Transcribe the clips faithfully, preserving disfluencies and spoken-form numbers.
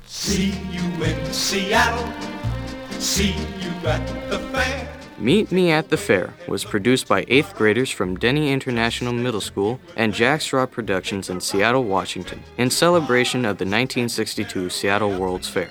See you in Seattle, see you at the fair. Meet Me at the Fair was produced by eighth graders from Denny International Middle School and Jack Straw Productions in Seattle, Washington, in celebration of the nineteen sixty-two Seattle World's Fair.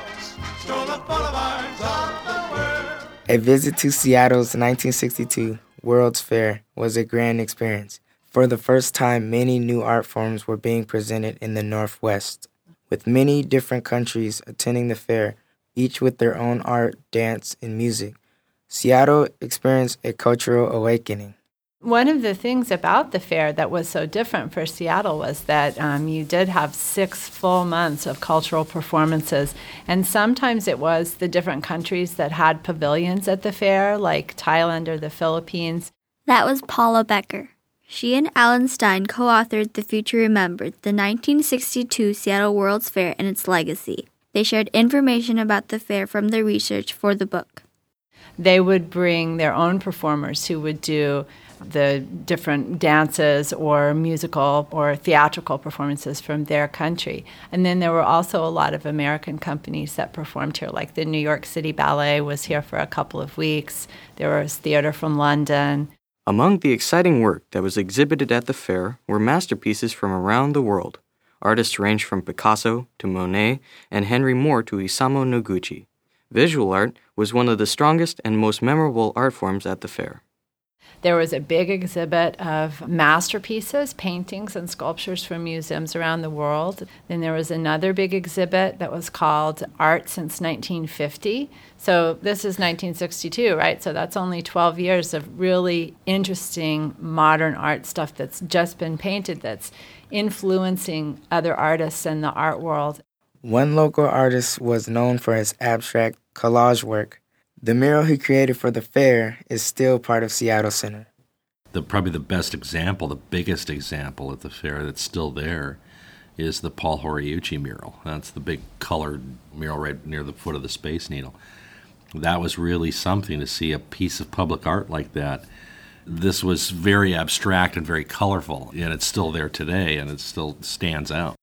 A visit to Seattle's nineteen sixty-two World's Fair was a grand experience. For the first time, many new art forms were being presented in the Northwest, with many different countries attending the fair, each with their own art, dance, and music. Seattle experienced a cultural awakening. One of the things about the fair that was so different for Seattle was that um, you did have six full months of cultural performances, and sometimes it was the different countries that had pavilions at the fair, like Thailand or the Philippines. That was Paula Becker. She and Alan Stein co-authored The Future Remembered, the nineteen sixty-two Seattle World's Fair and its legacy. They shared information about the fair from their research for the book. They would bring their own performers who would do the different dances or musical or theatrical performances from their country. And then there were also a lot of American companies that performed here, like the New York City Ballet was here for a couple of weeks. There was theater from London. Among the exciting work that was exhibited at the fair were masterpieces from around the world. Artists ranged from Picasso to Monet and Henry Moore to Isamu Noguchi. Visual art was one of the strongest and most memorable art forms at the fair. There was a big exhibit of masterpieces, paintings, and sculptures from museums around the world. Then there was another big exhibit that was called Art Since nineteen fifty. So this is nineteen sixty-two, right? So that's only twelve years of really interesting modern art stuff that's just been painted that's influencing other artists in the art world. One local artist was known for his abstract collage work. The mural he created for the fair is still part of Seattle Center. The, probably the best example, the biggest example at the fair that's still there is the Paul Horiuchi mural. That's the big colored mural right near the foot of the Space Needle. That was really something to see a piece of public art like that. This was very abstract and very colorful, and it's still there today, and it still stands out.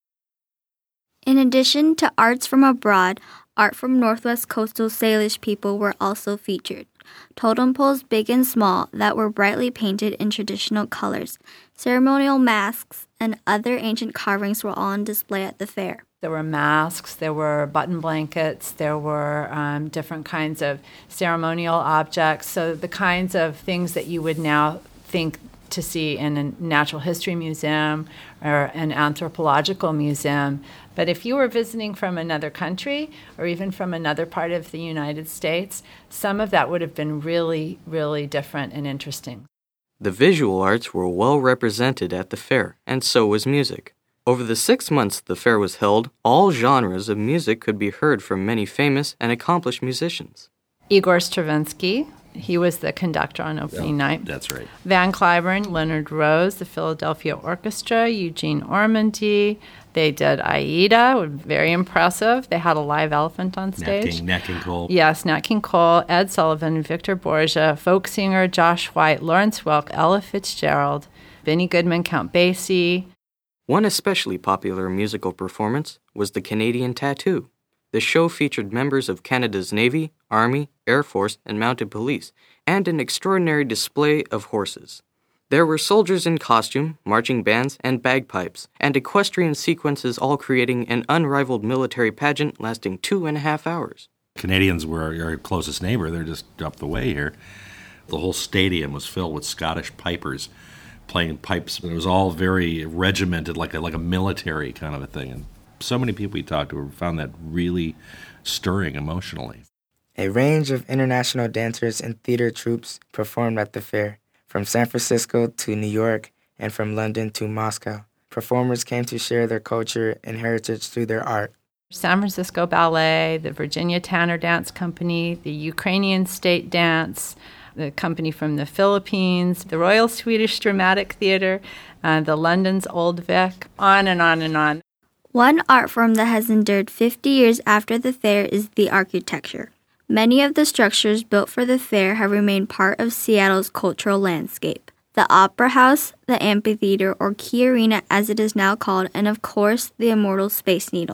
In addition to arts from abroad, art from Northwest Coastal Salish people were also featured. Totem poles big and small that were brightly painted in traditional colors, ceremonial masks, and other ancient carvings were all on display at the fair. There were masks, there were button blankets, there were um, different kinds of ceremonial objects, so the kinds of things that you would now think to see in a natural history museum or an anthropological museum. But if you were visiting from another country or even from another part of the United States, some of that would have been really, really different and interesting. The visual arts were well represented at the fair, and so was music. Over the six months the fair was held, all genres of music could be heard from many famous and accomplished musicians. Igor Stravinsky, he was the conductor on opening Yeah, night. That's right. Van Cliburn, Leonard Rose, the Philadelphia Orchestra, Eugene Ormandy. They did Aida, very impressive. They had a live elephant on Nat stage. King, Nat King Cole. Yes, Nat King Cole, Ed Sullivan, Victor Borgia, folk singer Josh White, Lawrence Welk, Ella Fitzgerald, Benny Goodman, Count Basie. One especially popular musical performance was the Canadian Tattoo. The show featured members of Canada's Navy, Army, Air Force, and Mounted Police, and an extraordinary display of horses. There were soldiers in costume, marching bands, and bagpipes, and equestrian sequences all creating an unrivaled military pageant lasting two and a half hours. Canadians were our closest neighbor. They're just up the way here. The whole stadium was filled with Scottish pipers playing pipes. It was all very regimented, like a, like a military kind of a thing. And so many people we talked to found that really stirring emotionally. A range of international dancers and theater troupes performed at the fair, from San Francisco to New York and from London to Moscow. Performers came to share their culture and heritage through their art. San Francisco Ballet, the Virginia Tanner Dance Company, the Ukrainian State Dance, the company from the Philippines, the Royal Swedish Dramatic Theatre, uh, the London's Old Vic, on and on and on. One art form that has endured fifty years after the fair is the architecture. Many of the structures built for the fair have remained part of Seattle's cultural landscape. The Opera House, the Amphitheater, or Key Arena as it is now called, and of course, the immortal Space Needle.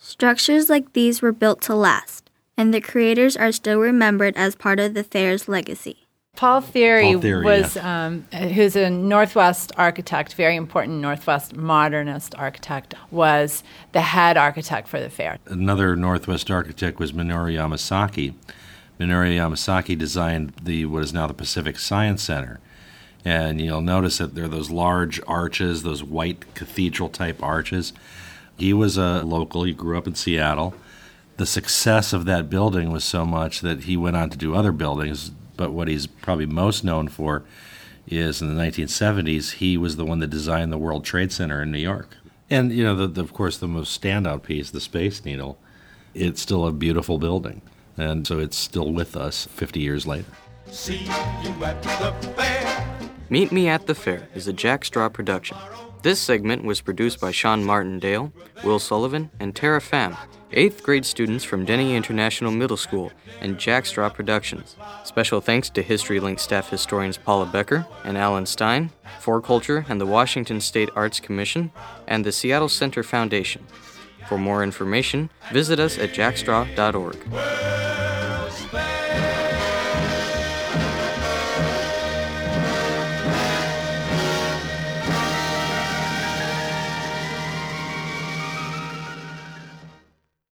Structures like these were built to last, and the creators are still remembered as part of the fair's legacy. Paul Thierry, Paul Thierry, was, yeah. um, who's a Northwest architect, very important Northwest modernist architect, was the head architect for the fair. Another Northwest architect was Minoru Yamasaki. Minoru Yamasaki designed the what is now the Pacific Science Center. And you'll notice that there are those large arches, those white cathedral-type arches. He was a local. He grew up in Seattle. The success of that building was so much that he went on to do other buildings. But what he's probably most known for is in the nineteen seventies, he was the one that designed the World Trade Center in New York. And, you know, the, the, of course, the most standout piece, the Space Needle, it's still a beautiful building. And so it's still with us fifty years later. See you at the fair. Meet Me at the Fair is a Jack Straw production. This segment was produced by Sean Martindale, Will Sullivan, and Tara Pham, eighth grade students from Denny International Middle School and Jack Straw Productions. Special thanks to History Link staff historians Paula Becker and Alan Stein, For Culture and the Washington State Arts Commission, and the Seattle Center Foundation. For more information, visit us at jackstraw dot org.